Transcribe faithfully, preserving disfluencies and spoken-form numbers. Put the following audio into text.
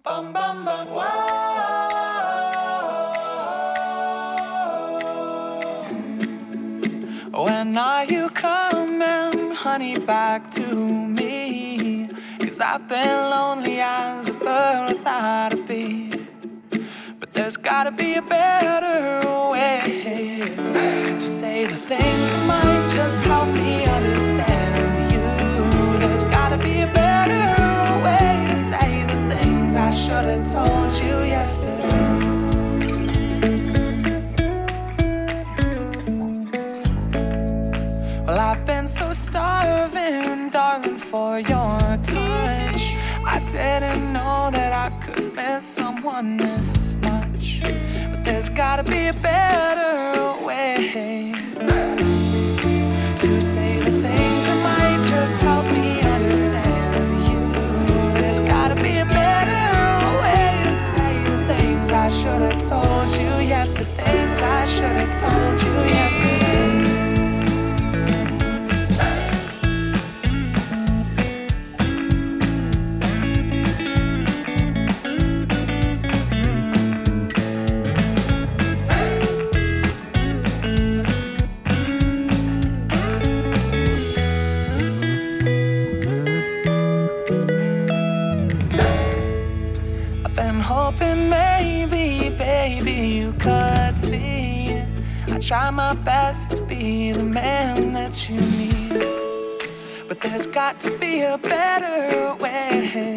Bum bum bum wow. When are you coming, honey, back to me? 'Cause I've been lonely as a bird without a beat. But there's gotta be a better way to say the things that might just help me understand you. There's gotta be a better way to say the things I should have told you yesterday. Well, I've been so starving, darling, for your touch. I didn't know that I could miss someone this much. But there's gotta be a better way to say the things that might just help me understand you. There's gotta be a better way to say the things I should have told you. Yes, the things I should have told you yesterday. Hoping maybe, baby, you could see I try my best to be the man that you need. But there's got to be a better way